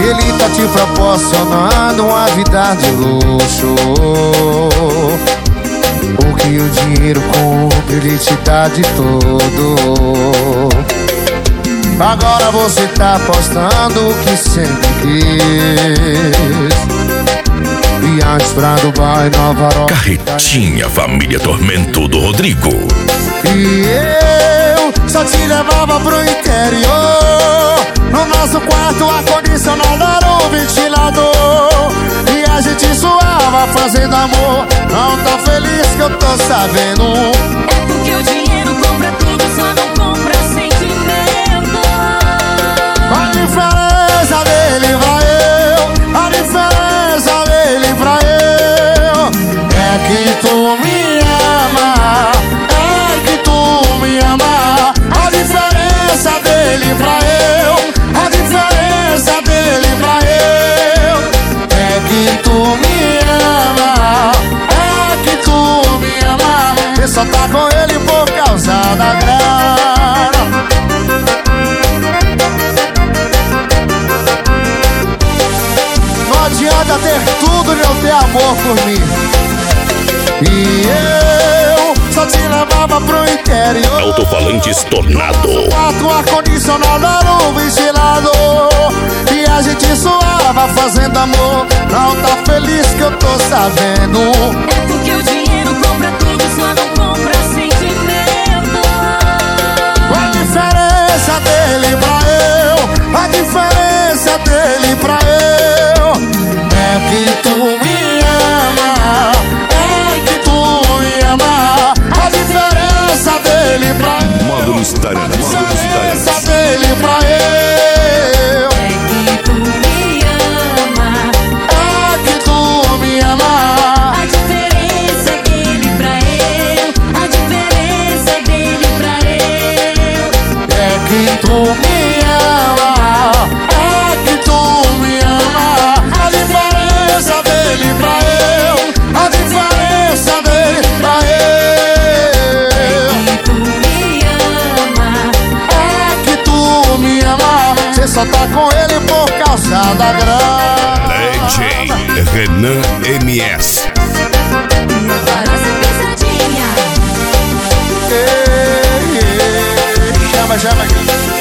Ele tá te proporcionando uma vida de luxo. O que o dinheiro compra, ele te dá de todo. Agora você tá apostando o que sempre quis. Viagens pra Dubai, Nova York. Carretinha Família Tormento do Rodrigo. E eu só te levava pro interior. No nosso quarto ar-condicionado era um ventilador. E a gente suava fazendo amor. Não tá feliz que eu tô sabendo. É porque o dinheiro compra tudo, só não compra sentimento. A diferença dele pra eu, a diferença dele pra eu é que tu me ama, é que tu me ama. A diferença dele pra eu, a diferença dele pra eu é que tu me ama, é que tu me ama. Você só tá com ele por causa da grana. Não adianta ter tudo e não ter amor por mim. E eu só te levava pro interior. Alto-falantes Tornado. Quarto ar-condicionado era um ventilador. E a gente suava fazendo amor. Não tá feliz que eu tô sabendo. É porque o dinheiro compra tudo, só não compra sentimento. A diferença dele pra eu, a diferença dele pra eu é que tu me ama, é que tu me ama. A diferença dele pra eu, Modo Mistério, a diferença dele pra eu É que tu me ama. é que tu me ama. A diferença dele pra eu, a diferença dele pra eu. É que tu me ama, é que tu me ama. A diferença dele pra eu, a diferença dele pra eu Que tu me ama. é que tu me ama. Você só tá com ele por causa da grana. DJ Renan MS. Parece pesadinha. Ei, ei, chama, chama.